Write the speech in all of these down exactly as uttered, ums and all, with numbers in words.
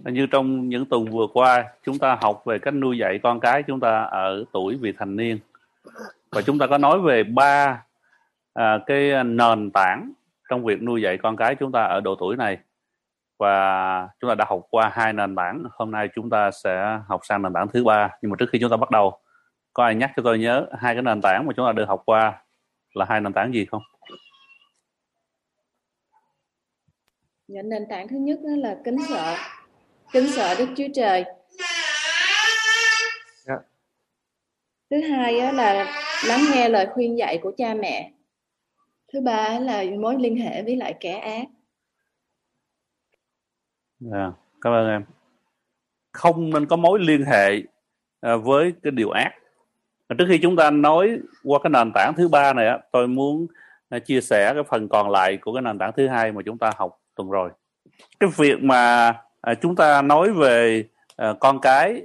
Như trong những tuần vừa qua, chúng ta học về cách nuôi dạy con cái chúng ta ở tuổi vị thành niên, và chúng ta có nói về ba à, cái nền tảng trong việc nuôi dạy con cái chúng ta ở độ tuổi này, và chúng ta đã học qua hai nền tảng. Hôm nay chúng ta sẽ học sang nền tảng thứ ba. Nhưng mà trước khi chúng ta bắt đầu, có ai nhắc cho tôi nhớ hai cái nền tảng mà chúng ta được học qua là hai nền tảng gì không? Nền tảng thứ nhất đó là kính sợ, kính sợ Đức Chúa Trời. Yeah. Thứ hai đó là lắng nghe lời khuyên dạy của cha mẹ. Thứ ba là mối liên hệ với lại kẻ ác. Yeah. Cảm ơn em. Không nên có mối liên hệ với cái điều ác. Trước khi chúng ta nói qua cái nền tảng thứ ba này, tôi muốn chia sẻ cái phần còn lại của cái nền tảng thứ hai mà chúng ta học tuần rồi. Cái việc mà chúng ta nói về con cái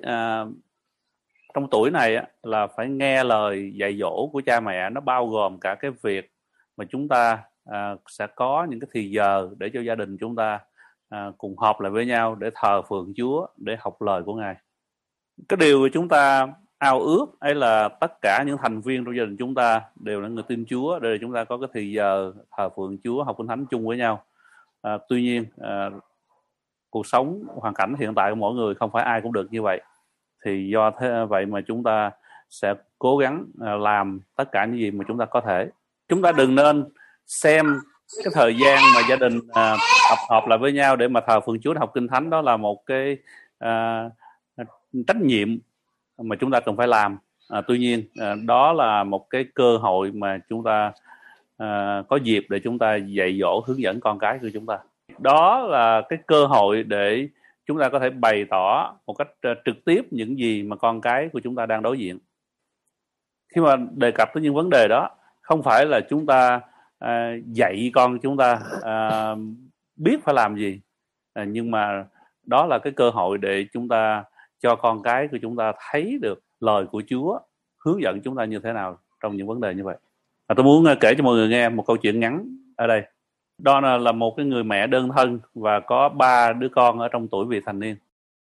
trong tuổi này là phải nghe lời dạy dỗ của cha mẹ, nó bao gồm cả cái việc mà chúng ta sẽ có những cái thì giờ để cho gia đình chúng ta cùng họp lại với nhau để thờ phượng Chúa, để học lời của Ngài. Cái điều mà chúng ta ao ước ấy là tất cả những thành viên trong gia đình chúng ta đều là người tin Chúa, để chúng ta có cái thì giờ thờ phượng Chúa, học Kinh Thánh chung với nhau. À, tuy nhiên à, cuộc sống, hoàn cảnh hiện tại của mỗi người không phải ai cũng được như vậy. Thì do thế vậy mà chúng ta sẽ cố gắng à, làm tất cả những gì mà chúng ta có thể. Chúng ta đừng nên xem cái thời gian mà gia đình à, tập hợp lại với nhau để mà thờ phượng Chúa, học Kinh Thánh đó là một cái à, trách nhiệm mà chúng ta cần phải làm. À, tuy nhiên à, đó là một cái cơ hội mà chúng ta à, có dịp để chúng ta dạy dỗ, hướng dẫn con cái của chúng ta. Đó là cái cơ hội để chúng ta có thể bày tỏ một cách uh, trực tiếp những gì mà con cái của chúng ta đang đối diện. Khi mà đề cập tới những vấn đề đó, không phải là chúng ta uh, dạy con chúng ta uh, biết phải làm gì, uh, nhưng mà đó là cái cơ hội để chúng ta cho con cái của chúng ta thấy được lời của Chúa hướng dẫn chúng ta như thế nào trong những vấn đề như vậy. Và tôi muốn kể cho mọi người nghe một câu chuyện ngắn ở đây. Donna là một cái người mẹ đơn thân và có ba đứa con ở trong tuổi vị thành niên.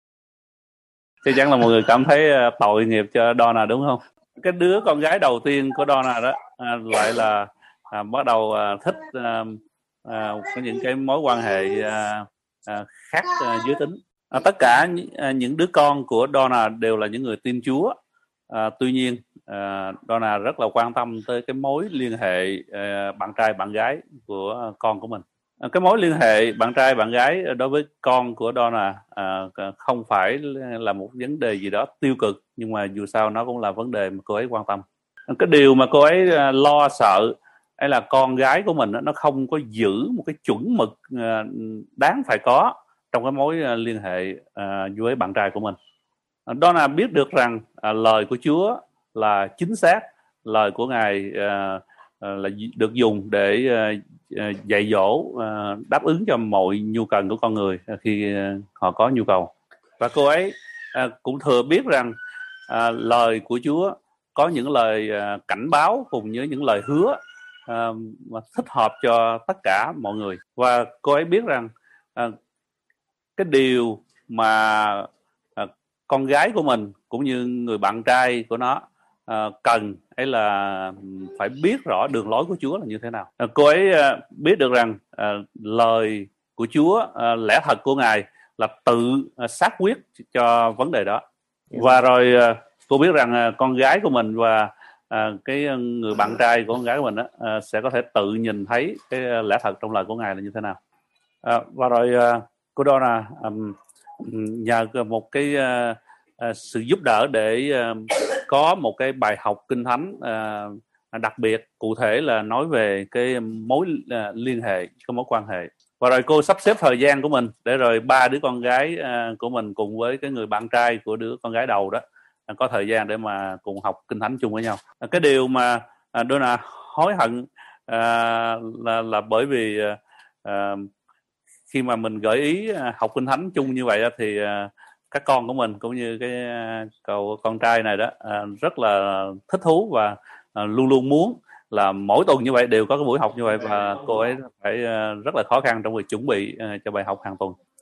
Chắc chắn là mọi người cảm thấy tội nghiệp cho Donna đúng không? Cái đứa con gái đầu tiên của Donna đó à, lại là à, bắt đầu à, thích à, à, có những cái mối quan hệ à, à, khác à, giới tính. À, tất cả những đứa con của Donna đều là những người tin Chúa. À, tuy nhiên à, Donna rất là quan tâm tới cái mối liên hệ à, bạn trai bạn gái của con của mình. À, cái mối liên hệ bạn trai bạn gái đối với con của Donna à, không phải là một vấn đề gì đó tiêu cực, nhưng mà dù sao nó cũng là vấn đề mà cô ấy quan tâm. Cái điều mà cô ấy à, lo sợ ấy là con gái của mình nó không có giữ một cái chuẩn mực à, đáng phải có trong cái mối liên hệ uh, với bạn trai của mình. Donna biết được rằng uh, lời của Chúa là chính xác, lời của Ngài uh, uh, là được dùng để uh, uh, dạy dỗ, uh, đáp ứng cho mọi nhu cầu của con người khi uh, họ có nhu cầu. Và cô ấy uh, cũng thừa biết rằng uh, lời của Chúa có những lời uh, cảnh báo cùng với những lời hứa uh, mà thích hợp cho tất cả mọi người. Và cô ấy biết rằng uh, cái điều mà à, con gái của mình cũng như người bạn trai của nó à, cần ấy là phải biết rõ đường lối của Chúa là như thế nào. À, cô ấy à, biết được rằng à, lời của Chúa, à, lẽ thật của Ngài là tự à, xác quyết cho vấn đề đó. Và rồi à, cô biết rằng à, con gái của mình và à, cái người bạn trai của con gái của mình đó, à, sẽ có thể tự nhìn thấy cái lẽ thật trong lời của Ngài là như thế nào. À, và rồi à, cô Donna um, nhờ một cái uh, uh, sự giúp đỡ để uh, có một cái bài học Kinh Thánh uh, đặc biệt, cụ thể là nói về cái mối uh, liên hệ, cái mối quan hệ. Và rồi cô sắp xếp thời gian của mình để rồi ba đứa con gái uh, của mình cùng với cái người bạn trai của đứa con gái đầu đó uh, có thời gian để mà cùng học Kinh Thánh chung với nhau. Uh, cái điều mà uh, Donna hối hận uh, là, là bởi vì uh, uh, khi mà mình gợi ý học Kinh Thánh chung như vậy thì các con của mình cũng như cái cậu con trai này đó rất là thích thú và luôn luôn muốn là mỗi tuần như vậy đều có cái buổi học như vậy, và cô ấy phải rất là khó khăn trong việc chuẩn bị cho bài học hàng tuần.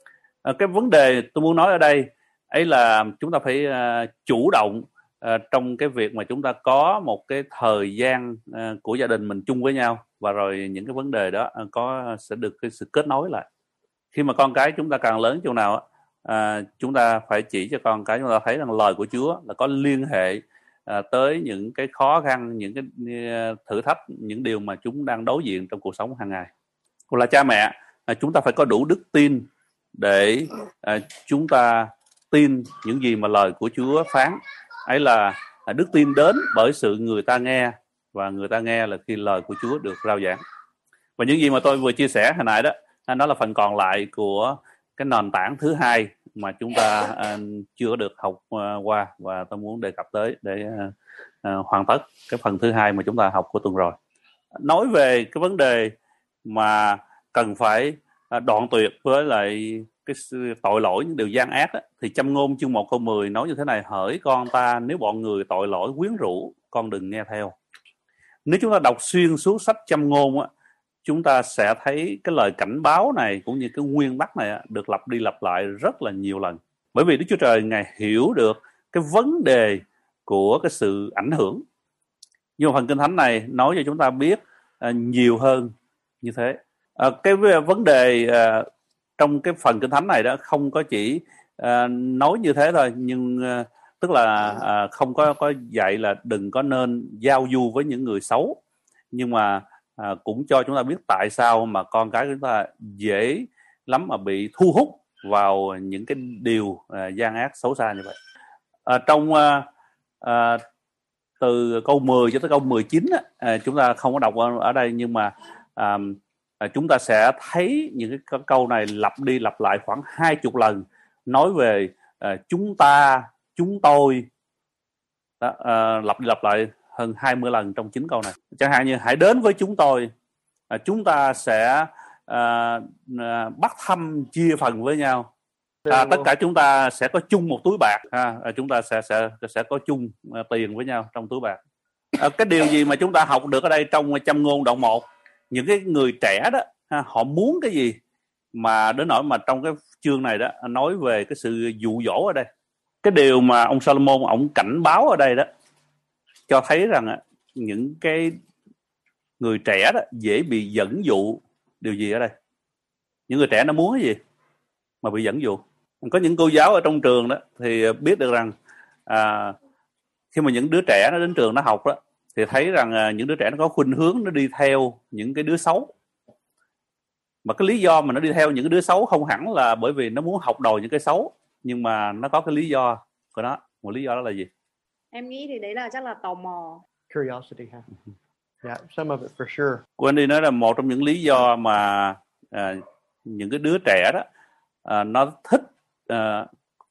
À, cái vấn đề tôi muốn nói ở đây ấy là chúng ta phải uh, chủ động uh, trong cái việc mà chúng ta có một cái thời gian uh, của gia đình mình chung với nhau, và rồi những cái vấn đề đó uh, có sẽ được cái sự kết nối lại. Khi mà con cái chúng ta càng lớn chỗ nào uh, chúng ta phải chỉ cho con cái chúng ta thấy rằng lời của Chúa là có liên hệ uh, tới những cái khó khăn, những cái uh, thử thách, những điều mà chúng đang đối diện trong cuộc sống hàng ngày. Còn là cha mẹ, uh, chúng ta phải có đủ đức tin để uh, chúng ta tin những gì mà lời của Chúa phán. Ấy là uh, đức tin đến bởi sự người ta nghe, và người ta nghe là khi lời của Chúa được rao giảng. Và những gì mà tôi vừa chia sẻ hồi nãy đó, đó là phần còn lại của cái nền tảng thứ hai mà chúng ta uh, chưa được học uh, qua, và tôi muốn đề cập tới để uh, uh, hoàn tất cái phần thứ hai mà chúng ta học của tuần rồi. Nói về cái vấn đề mà cần phải uh, đoạn tuyệt với lại cái tội lỗi, những điều gian ác đó, thì Châm Ngôn chương một câu mười nói như thế này: hỡi con ta, nếu bọn người tội lỗi quyến rũ, con đừng nghe theo. Nếu chúng ta đọc xuyên suốt sách Châm Ngôn á, chúng ta sẽ thấy cái lời cảnh báo này cũng như cái nguyên tắc này được lặp đi lặp lại rất là nhiều lần. Bởi vì Đức Chúa Trời Ngài hiểu được cái vấn đề của cái sự ảnh hưởng. Nhưng mà phần Kinh Thánh này nói cho chúng ta biết uh, nhiều hơn như thế. Uh, cái vấn đề uh, trong cái phần Kinh Thánh này đó không có chỉ uh, nói như thế thôi, nhưng uh, tức là uh, không có có dạy là đừng có nên giao du với những người xấu, nhưng mà À, cũng cho chúng ta biết tại sao mà con cái chúng ta dễ lắm mà bị thu hút vào những cái điều à, gian ác xấu xa như vậy. À, trong à, à, từ câu mười cho tới câu mười chín á, à, chúng ta không có đọc ở, ở đây, nhưng mà à, à, chúng ta sẽ thấy những cái câu này lặp đi lặp lại khoảng hai chục lần, nói về à, chúng ta, chúng tôi, đó, à, lặp đi lặp lại hơn hai mươi lần trong chín câu này. Chẳng hạn như hãy đến với chúng tôi, à, chúng ta sẽ à, à, bắt thăm chia phần với nhau, à, tất cả chúng ta sẽ có chung một túi bạc, à, chúng ta sẽ sẽ sẽ có chung à, tiền với nhau trong túi bạc. À, cái điều gì mà chúng ta học được ở đây trong Châm Ngôn đoạn một, những cái người trẻ đó ha, họ muốn cái gì mà đến nỗi mà trong cái chương này đó nói về cái sự dụ dỗ ở đây. Cái điều mà ông Solomon ông cảnh báo ở đây đó cho thấy rằng những cái người trẻ đó dễ bị dẫn dụ. Điều gì ở đây? Những người trẻ nó muốn cái gì mà bị dẫn dụ? Có những cô giáo ở trong trường đó thì biết được rằng à, khi mà những đứa trẻ nó đến trường nó học đó, thì thấy rằng à, những đứa trẻ nó có khuynh hướng nó đi theo những cái đứa xấu. Mà cái lý do mà nó đi theo những cái đứa xấu không hẳn là bởi vì nó muốn học đòi những cái xấu, nhưng mà nó có cái lý do của nó. Một lý do đó là gì? Em nghĩ thì đấy là chắc là tò mò. Curiosity, huh? Yeah, some of it for sure. Wendy nói là một trong những lý do mà à, những cái đứa trẻ đó à, nó thích à,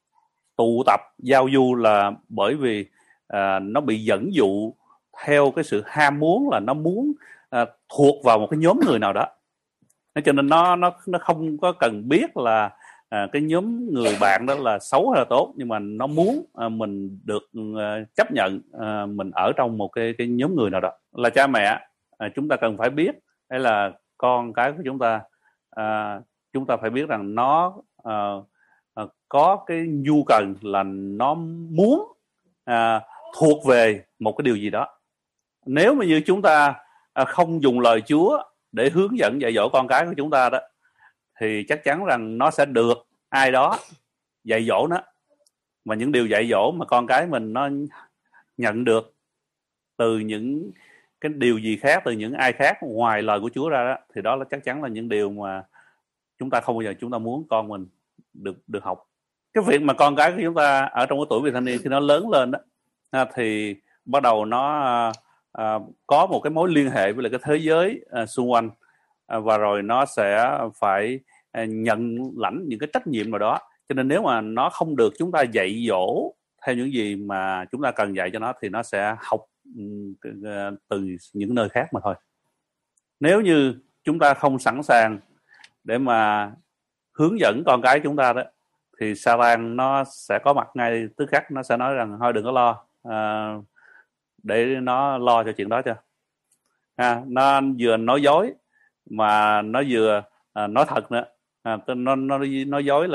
tụ tập giao du là bởi vì à, nó bị dẫn dụ theo cái sự ham muốn, là nó muốn à, thuộc vào một cái nhóm người nào đó. Cho nên nó nó nó không có cần biết là à, cái nhóm người bạn đó là xấu hay là tốt, nhưng mà nó muốn à, mình được à, chấp nhận à, mình ở trong một cái cái nhóm người nào đó. Là cha mẹ, à, chúng ta cần phải biết, hay là con cái của chúng ta, à, chúng ta phải biết rằng nó à, à, có cái nhu cầu là nó muốn à, thuộc về một cái điều gì đó. Nếu mà như chúng ta à, không dùng lời Chúa để hướng dẫn dạy dỗ con cái của chúng ta đó, thì chắc chắn rằng nó sẽ được ai đó dạy dỗ nó. Mà những điều dạy dỗ mà con cái mình nó nhận được từ những cái điều gì khác, từ những ai khác ngoài lời của Chúa ra đó, thì đó là chắc chắn là những điều mà chúng ta không bao giờ chúng ta muốn con mình được được học. Cái việc mà con cái của chúng ta ở trong cái tuổi vị thành niên, khi nó lớn lên đó, thì bắt đầu nó à, có một cái mối liên hệ với lại cái thế giới à, xung quanh, à, và rồi nó sẽ phải à, nhận lãnh những cái trách nhiệm nào đó. Cho nên nếu mà nó không được chúng ta dạy dỗ theo những gì mà chúng ta cần dạy cho nó, thì nó sẽ học um, từ những nơi khác mà thôi. Nếu như chúng ta không sẵn sàng để mà hướng dẫn con cái chúng ta đó, thì Satan nó sẽ có mặt ngay tức khắc, nó sẽ nói rằng thôi đừng có lo, à, để nó lo cho chuyện đó cho. À, nó vừa nói dối mà nó vừa à, nói thật nữa. À, nó nó nói dối là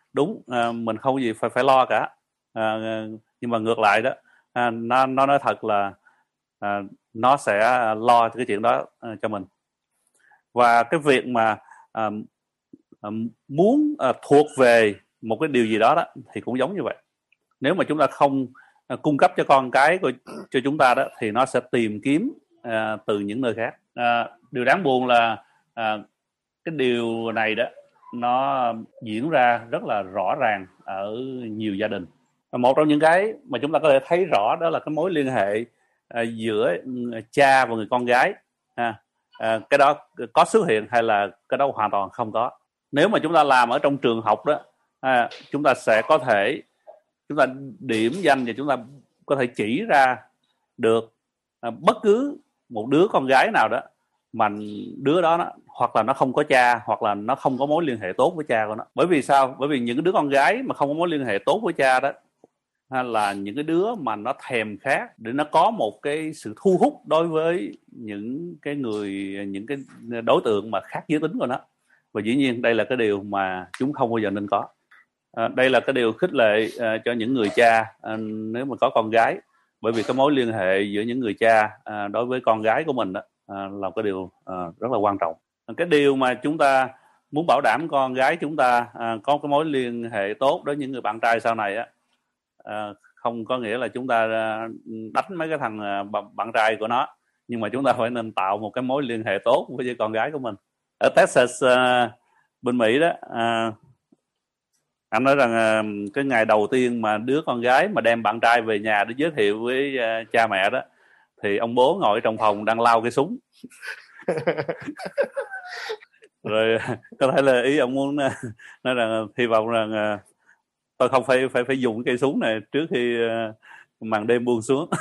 đúng, à, mình không có gì phải phải lo cả. À, nhưng mà ngược lại đó, à, nó nó nói thật là à, nó sẽ lo cái chuyện đó à, cho mình. Và cái việc mà à, à, muốn à, thuộc về một cái điều gì đó đó thì cũng giống như vậy. Nếu mà chúng ta không à, cung cấp cho con cái của, cho chúng ta đó, thì nó sẽ tìm kiếm à, từ những nơi khác. À, điều đáng buồn là à, cái điều này đó nó diễn ra rất là rõ ràng ở nhiều gia đình. Một trong những cái mà chúng ta có thể thấy rõ đó là cái mối liên hệ à, giữa cha và người con gái. À, à, cái đó có xuất hiện hay là cái đó hoàn toàn không có. Nếu mà chúng ta làm ở trong trường học đó, à, chúng ta sẽ có thể chúng ta điểm danh và chúng ta có thể chỉ ra được à, bất cứ một đứa con gái nào đó mà đứa đó nó, hoặc là nó không có cha, hoặc là nó không có mối liên hệ tốt với cha của nó. Bởi vì sao? Bởi vì những cái đứa con gái mà không có mối liên hệ tốt với cha đó, hay là những cái đứa mà nó thèm khát để nó có một cái sự thu hút đối với những cái người, những cái đối tượng mà khác giới tính của nó. Và dĩ nhiên đây là cái điều mà chúng không bao giờ nên có. À, đây là cái điều khích lệ à, cho những người cha à, nếu mà có con gái, bởi vì cái mối liên hệ giữa những người cha à, đối với con gái của mình đó, à, là cái điều à, rất là quan trọng. Cái điều mà chúng ta muốn bảo đảm con gái chúng ta à, có cái mối liên hệ tốt với những người bạn trai sau này á, à, không có nghĩa là chúng ta đánh mấy cái thằng à, bạn trai của nó, nhưng mà chúng ta phải nên tạo một cái mối liên hệ tốt với con gái của mình. Ở Texas à, bên Mỹ đó, à, anh nói rằng à, cái ngày đầu tiên mà đứa con gái mà đem bạn trai về nhà để giới thiệu với à, cha mẹ đó, thì ông bố ngồi trong phòng đang lau cái súng. Rồi có thể là ý ông muốn nói rằng hy vọng rằng à, tôi không phải phải phải dùng cây súng này trước khi uh, màn đêm buông xuống.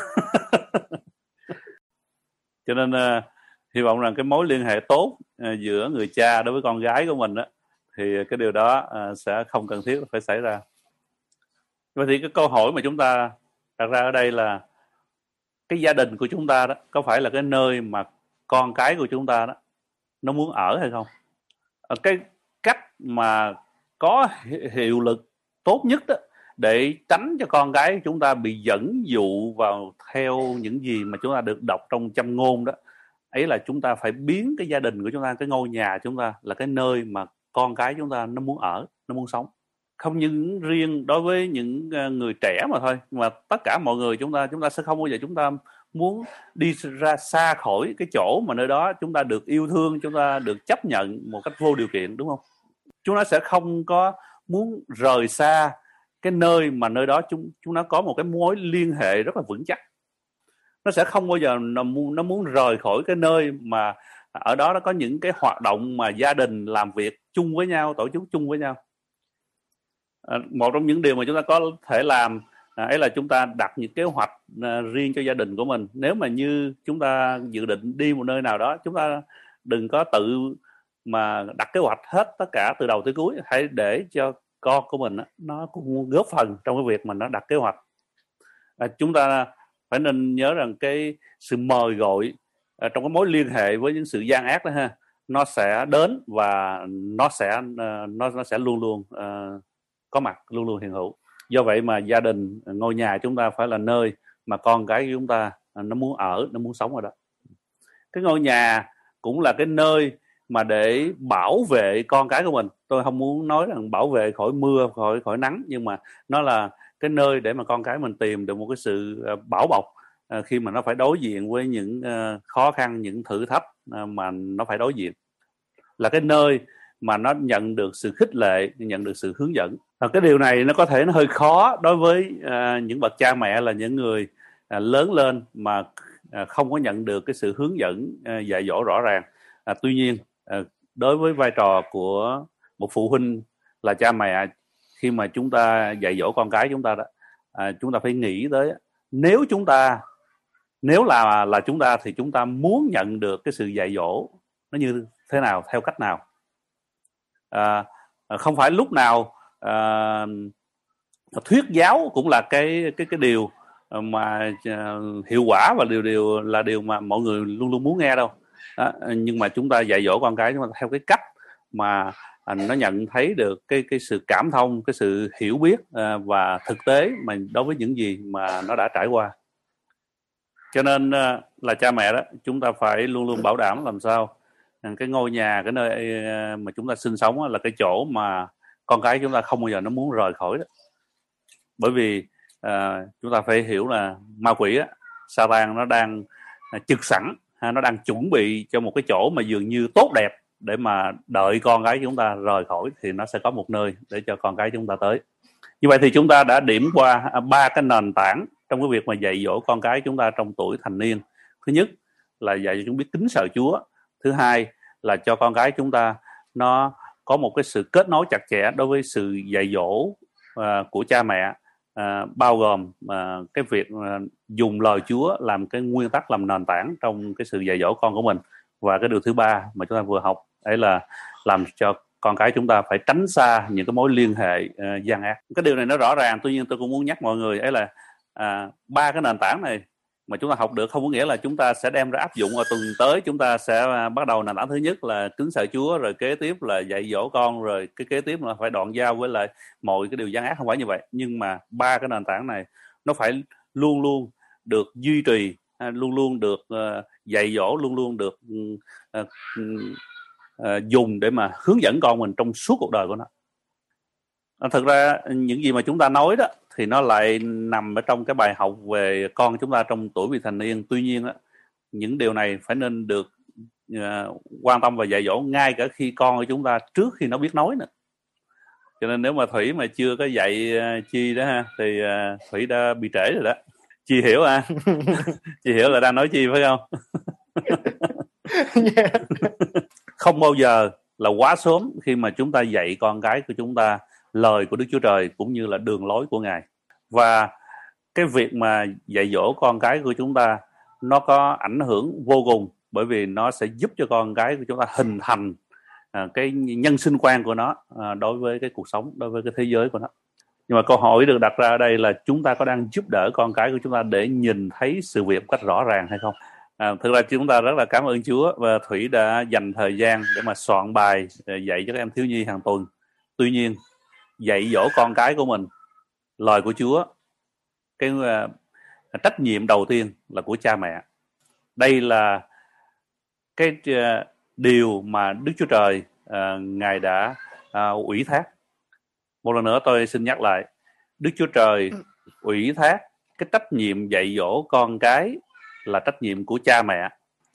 Cho nên uh, hy vọng rằng cái mối liên hệ tốt uh, giữa người cha đối với con gái của mình đó, thì cái điều đó uh, sẽ không cần thiết phải xảy ra. Vậy thì cái câu hỏi mà chúng ta đặt ra ở đây là cái gia đình của chúng ta đó có phải là cái nơi mà con cái của chúng ta đó nó muốn ở hay không? Uh, cái cách mà có hiệu lực tốt nhất đó để tránh cho con cái chúng ta bị dẫn dụ vào theo những gì mà chúng ta được đọc trong châm ngôn đó, ấy là chúng ta phải biến cái gia đình của chúng ta, cái ngôi nhà chúng ta là cái nơi mà con cái chúng ta nó muốn ở, nó muốn sống. Không những riêng đối với những người trẻ mà thôi, mà tất cả mọi người chúng ta chúng ta sẽ không bao giờ chúng ta muốn đi ra xa khỏi cái chỗ mà nơi đó chúng ta được yêu thương, chúng ta được chấp nhận một cách vô điều kiện, đúng không? Chúng ta sẽ không có muốn rời xa cái nơi mà nơi đó chúng chúng nó có một cái mối liên hệ rất là vững chắc. Nó sẽ không bao giờ nó muốn, nó muốn rời khỏi cái nơi mà ở đó nó có những cái hoạt động mà gia đình làm việc chung với nhau, tổ chức chung với nhau. À, một trong những điều mà chúng ta có thể làm à, ấy là chúng ta đặt những kế hoạch à, riêng cho gia đình của mình. Nếu mà như chúng ta dự định đi một nơi nào đó, chúng ta đừng có tự mà đặt kế hoạch hết tất cả từ đầu tới cuối. Hãy để cho con của mình nó cũng góp phần trong cái việc mà nó đặt kế hoạch. À, chúng ta phải nên nhớ rằng cái sự mời gọi à, trong cái mối liên hệ với những sự gian ác đó ha, nó sẽ đến và nó sẽ nó nó sẽ luôn luôn uh, có mặt, luôn luôn hiện hữu. Do vậy mà gia đình, ngôi nhà chúng ta phải là nơi mà con cái của chúng ta nó muốn ở, nó muốn sống ở đó. Cái ngôi nhà cũng là cái nơi mà để bảo vệ con cái của mình. Tôi không muốn nói rằng bảo vệ khỏi mưa, khỏi khỏi nắng, nhưng mà nó là cái nơi để mà con cái mình tìm được một cái sự bảo bọc khi mà nó phải đối diện với những khó khăn, những thử thách mà nó phải đối diện. Là cái nơi mà nó nhận được sự khích lệ, nhận được sự hướng dẫn. Và cái điều này nó có thể nó hơi khó đối với những bậc cha mẹ là những người lớn lên mà không có nhận được cái sự hướng dẫn dạy dỗ rõ ràng. À, tuy nhiên đối với vai trò của một phụ huynh là cha mẹ, khi mà chúng ta dạy dỗ con cái chúng ta đó, à, chúng ta phải nghĩ tới nếu chúng ta nếu là là chúng ta thì chúng ta muốn nhận được cái sự dạy dỗ nó như thế nào, theo cách nào. À, không phải lúc nào à, thuyết giáo cũng là cái cái cái điều mà uh, hiệu quả và điều điều là điều mà mọi người luôn luôn muốn nghe đâu. Đó, nhưng mà chúng ta dạy dỗ con cái chúng ta theo cái cách mà à, nó nhận thấy được cái cái sự cảm thông, cái sự hiểu biết à, và thực tế mà đối với những gì mà nó đã trải qua. Cho nên à, là cha mẹ đó, chúng ta phải luôn luôn bảo đảm làm sao à, cái ngôi nhà, cái nơi à, mà chúng ta sinh sống là cái chỗ mà con cái chúng ta không bao giờ nó muốn rời khỏi đó. Bởi vì à, chúng ta phải hiểu là ma quỷ á, Sa-tan nó đang à, trực sẵn, ha, nó đang chuẩn bị cho một cái chỗ mà dường như tốt đẹp để mà đợi con cái chúng ta rời khỏi, thì nó sẽ có một nơi để cho con cái chúng ta tới. Như vậy thì chúng ta đã điểm qua ba cái nền tảng trong cái việc mà dạy dỗ con cái chúng ta trong tuổi thành niên. Thứ nhất là dạy cho chúng biết kính sợ Chúa. Thứ hai là cho con cái chúng ta nó có một cái sự kết nối chặt chẽ đối với sự dạy dỗ uh, của cha mẹ, uh, bao gồm uh, cái việc uh, dùng lời Chúa làm cái nguyên tắc, làm nền tảng trong cái sự dạy dỗ con của mình. Và cái điều thứ ba mà chúng ta vừa học ấy là làm cho con cái chúng ta phải tránh xa những cái mối liên hệ uh, gian ác. Cái điều này nó rõ ràng, tuy nhiên tôi cũng muốn nhắc mọi người ấy là uh, ba cái nền tảng này mà chúng ta học được không có nghĩa là chúng ta sẽ đem ra áp dụng ở tuần tới. Chúng ta sẽ bắt đầu nền tảng thứ nhất là kính sợ Chúa, rồi kế tiếp là dạy dỗ con, rồi cái kế tiếp là phải đoạn giao với lại mọi cái điều gian ác, không phải như vậy. Nhưng mà ba cái nền tảng này nó phải luôn luôn được duy trì, luôn luôn được uh, dạy dỗ, luôn luôn được uh, uh, dùng để mà hướng dẫn con mình trong suốt cuộc đời của nó. Thực ra những gì mà chúng ta nói đó thì nó lại nằm ở trong cái bài học về con chúng ta trong tuổi vị thành niên. Tuy nhiên đó, những điều này phải nên được uh, quan tâm và dạy dỗ ngay cả khi con của chúng ta trước khi nó biết nói nữa. Cho nên nếu mà Thủy mà chưa có dạy uh, Chi đó ha, thì uh, Thủy đã bị trễ rồi đó. Chi hiểu à? Chi hiểu là đang nói Chi phải không? Yeah. Không bao giờ là quá sớm khi mà chúng ta dạy con cái của chúng ta lời của Đức Chúa Trời cũng như là đường lối của Ngài. Và cái việc mà dạy dỗ con cái của chúng ta nó có ảnh hưởng vô cùng, bởi vì nó sẽ giúp cho con cái của chúng ta hình thành à, cái nhân sinh quan của nó à, đối với cái cuộc sống, đối với cái thế giới của nó. Nhưng mà câu hỏi được đặt ra ở đây là chúng ta có đang giúp đỡ con cái của chúng ta để nhìn thấy sự việc một cách rõ ràng hay không? À, thực ra chúng ta rất là cảm ơn Chúa và Thủy đã dành thời gian để mà soạn bài dạy cho các em thiếu nhi hàng tuần. Tuy nhiên dạy dỗ con cái của mình lời của Chúa, cái uh, trách nhiệm đầu tiên là của cha mẹ. Đây là cái uh, điều mà Đức Chúa Trời uh, Ngài đã uh, ủy thác. Một lần nữa tôi xin nhắc lại, Đức Chúa Trời ủy thác cái trách nhiệm dạy dỗ con cái là trách nhiệm của cha mẹ.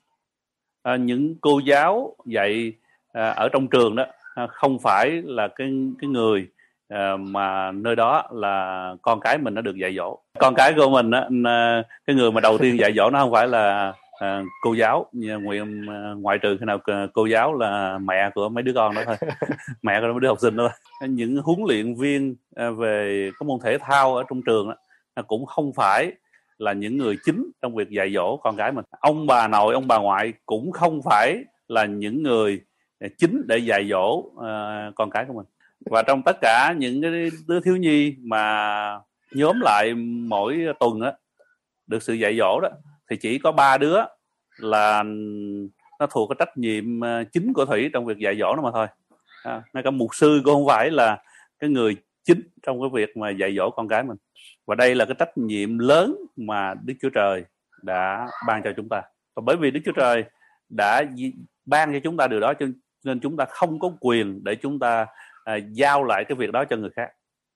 À, những cô giáo dạy à, ở trong trường đó à, không phải là cái cái người à, mà nơi đó là con cái mình nó được dạy dỗ. Con cái của mình á, cái người mà đầu tiên dạy dỗ nó không phải là à, cô giáo, ngoại, ngoại trừ khi nào cô giáo là mẹ của mấy đứa con đó thôi, mẹ của mấy đứa học sinh đó thôi. Những huấn luyện viên à, về cái môn thể thao ở trong trường đó, cũng không phải là những người chính trong việc dạy dỗ con cái mình. Ông bà nội, ông bà ngoại cũng không phải là những người chính để dạy dỗ uh, con cái của mình. Và trong tất cả những cái đứa thiếu nhi mà nhóm lại mỗi tuần á, được sự dạy dỗ đó, thì chỉ có ba đứa là nó thuộc cái trách nhiệm chính của Thủy trong việc dạy dỗ nó mà thôi. À, ngay cả mục sư cũng không phải là cái người chính trong cái việc mà dạy dỗ con cái mình. Và đây là cái trách nhiệm lớn mà Đức Chúa Trời đã ban cho chúng ta. Và bởi vì Đức Chúa Trời đã ban cho chúng ta điều đó, cho nên chúng ta không có quyền để chúng ta à, giao lại cái việc đó cho người khác.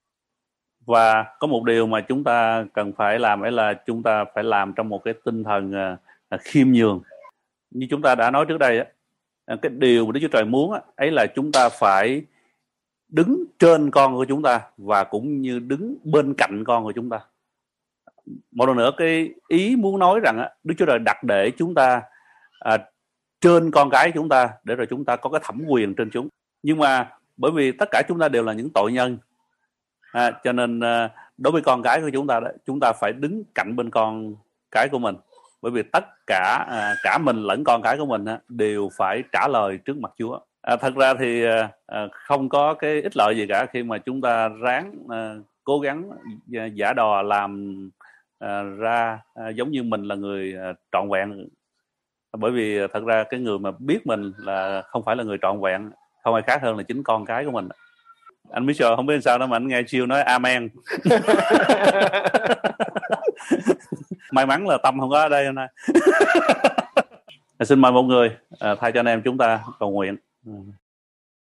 Và có một điều mà chúng ta cần phải làm ấy là chúng ta phải làm trong một cái tinh thần à, khiêm nhường. Như chúng ta đã nói trước đây á, cái điều mà Đức Chúa Trời muốn á, ấy là chúng ta phải đứng trên con của chúng ta và cũng như đứng bên cạnh con của chúng ta. Một lần nữa, cái ý muốn nói rằng á, Đức Chúa Trời đặt để chúng ta à, trên con cái chúng ta để rồi chúng ta có cái thẩm quyền trên chúng. Nhưng mà bởi vì tất cả chúng ta đều là những tội nhân, à, cho nên à, đối với con cái của chúng ta đó, chúng ta phải đứng cạnh bên con cái của mình. Bởi vì tất cả à, cả mình lẫn con cái của mình á, đều phải trả lời trước mặt Chúa. À, thật ra thì à, không có cái ích lợi gì cả khi mà chúng ta ráng à, cố gắng giả đò làm à, ra à, giống như mình là người à, trọn vẹn. Bởi vì thật ra cái người mà biết mình là không phải là người trọn vẹn không ai khác hơn là chính con cái của mình. Anh Mitchell không biết sao đó mà anh nghe chiêu nói amen. May mắn là Tâm không có ở đây hôm nay. Xin mời một người à, thay cho anh em chúng ta cầu nguyện.